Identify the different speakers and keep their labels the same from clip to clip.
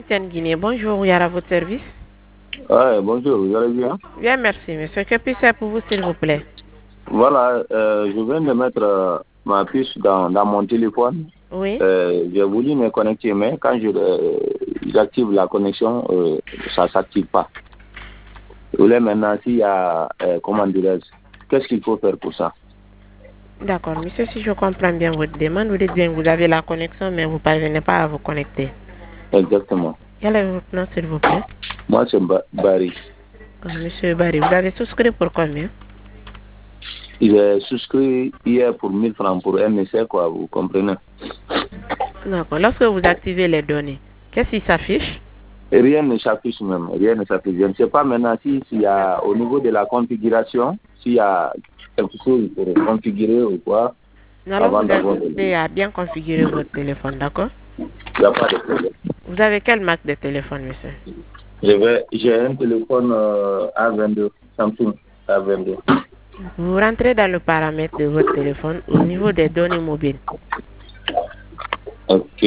Speaker 1: MTN Guinée, bonjour, Yara, à votre service.
Speaker 2: Bonjour, vous allez bien?
Speaker 1: Bien, merci, monsieur. Que puis-je faire pour vous, s'il vous plaît?
Speaker 2: Voilà, je viens de mettre ma puce dans mon téléphone.
Speaker 1: Oui.
Speaker 2: J'ai voulu me connecter, mais quand j'active la connexion, ça ne s'active pas. Je voulais maintenant s'il y a, comment dirais-je, qu'est-ce qu'il faut faire pour ça?
Speaker 1: D'accord, monsieur, si je comprends bien votre demande, vous dites bien que vous avez la connexion, mais vous ne parvenez pas à vous connecter.
Speaker 2: Exactement.
Speaker 1: Quel est votre nom, s'il vous plaît?
Speaker 2: Moi, c'est Barry.
Speaker 1: Monsieur Barry, vous avez souscrit pour combien?
Speaker 2: J'ai souscrit hier pour 1000 francs pour un essai, quoi, vous comprenez?
Speaker 1: D'accord, lorsque vous activez les données, qu'est-ce qui s'affiche?
Speaker 2: Rien ne s'affiche même, rien ne s'affiche. Je ne sais pas maintenant s'il y a au niveau de la configuration, s'il y a quelque chose pour configurer ou quoi.
Speaker 1: Alors, vous avez à bien configurer votre téléphone, d'accord?
Speaker 2: Il n'y a pas de problème.
Speaker 1: Vous avez quelle marque de téléphone, monsieur?
Speaker 2: J'ai un téléphone A22, Samsung A22.
Speaker 1: Vous rentrez dans le paramètre de votre téléphone au niveau des données mobiles.
Speaker 2: Ok.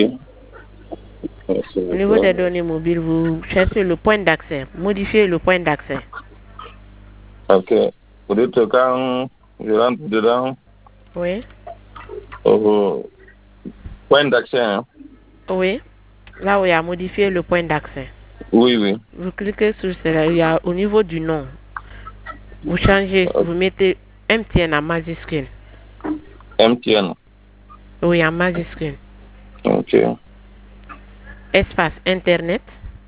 Speaker 1: Au niveau des données mobiles, vous cherchez le point d'accès. Modifiez le point d'accès.
Speaker 2: Ok. Vous dites quand je rentre dedans,
Speaker 1: Oui.
Speaker 2: Point d'accès, hein?
Speaker 1: Oui. Là où il y a modifié le point d'accès.
Speaker 2: Oui, oui.
Speaker 1: Vous cliquez sur cela. Il y a au niveau du nom. Vous changez, vous mettez MTN en majuscule.
Speaker 2: MTN.
Speaker 1: Oui, en majuscule.
Speaker 2: Ok.
Speaker 1: Espace Internet.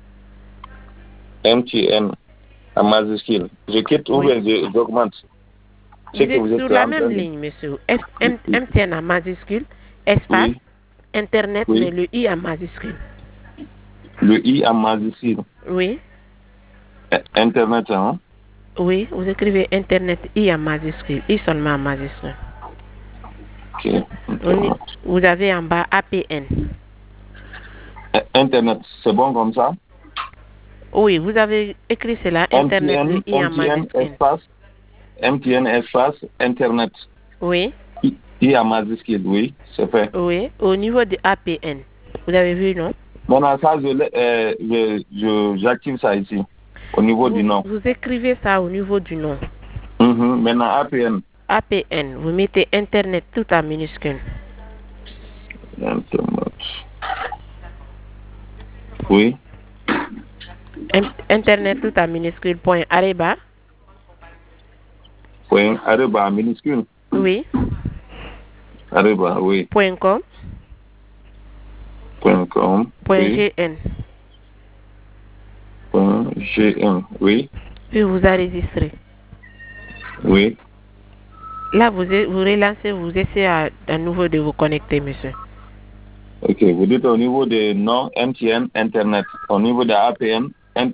Speaker 2: MTN en majuscule. Je quitte ou bien j'augmente.
Speaker 1: Vous êtes sur la même ligne, monsieur. MTN en majuscule. Espace Internet, mais le I en majuscule.
Speaker 2: Le I en majuscule.
Speaker 1: Oui.
Speaker 2: Internet, hein?
Speaker 1: Oui, vous écrivez Internet I en majuscule. I seulement en majuscule.
Speaker 2: Ok.
Speaker 1: Vous avez en bas APN.
Speaker 2: Internet, c'est bon comme ça?
Speaker 1: Oui, vous avez écrit cela. Internet I en majuscule.
Speaker 2: MTN espace Internet.
Speaker 1: Oui.
Speaker 2: I en majuscule, oui, c'est fait.
Speaker 1: Oui, au niveau de APN. Vous avez vu, non?
Speaker 2: Maintenant, ça, j'active ça ici, au niveau du nom.
Speaker 1: Vous écrivez ça au niveau du nom.
Speaker 2: Maintenant, APN.
Speaker 1: APN, vous mettez Internet tout en minuscule.
Speaker 2: Internet. Oui.
Speaker 1: Internet tout en minuscule, point arroba.
Speaker 2: Point arroba minuscule.
Speaker 1: Oui.
Speaker 2: Arroba, oui.
Speaker 1: Point com.
Speaker 2: Point com.
Speaker 1: Point
Speaker 2: oui.
Speaker 1: GN.
Speaker 2: Point GN, oui.
Speaker 1: Puis vous enregistrez.
Speaker 2: Oui.
Speaker 1: Là, vous relancez, vous essayez à nouveau de vous connecter, monsieur.
Speaker 2: Ok, vous dites au niveau de nom MTN Internet, au niveau de APN,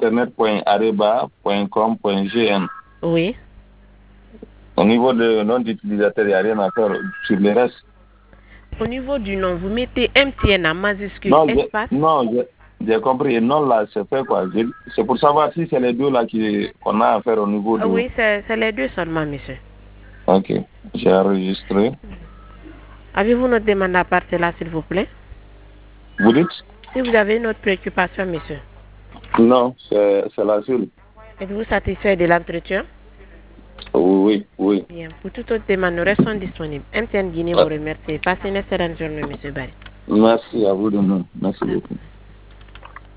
Speaker 2: internet.areba.com.gn.
Speaker 1: Oui.
Speaker 2: Au niveau de nom d'utilisateur, il n'y a rien à faire sur le reste.
Speaker 1: Au niveau du nom, vous mettez MTN en majuscule,
Speaker 2: Non,
Speaker 1: espace.
Speaker 2: j'ai compris. Non, là, c'est fait quoi? C'est pour savoir si c'est les deux là qu'on a à faire au niveau de...
Speaker 1: Oui, c'est les deux seulement, monsieur.
Speaker 2: Ok, j'ai enregistré.
Speaker 1: Avez-vous notre demande à part cela, s'il vous plaît?
Speaker 2: Vous dites?
Speaker 1: Si vous avez une autre préoccupation, monsieur.
Speaker 2: Non, c'est la seule.
Speaker 1: Êtes-vous satisfait de l'entretien?
Speaker 2: Oui.
Speaker 1: Bien. Pour toute autre demande, nous restons disponibles. MTN Guinée vous remercie. Passez une excellente journée, monsieur Barry.
Speaker 2: Merci à vous de nous. Merci beaucoup.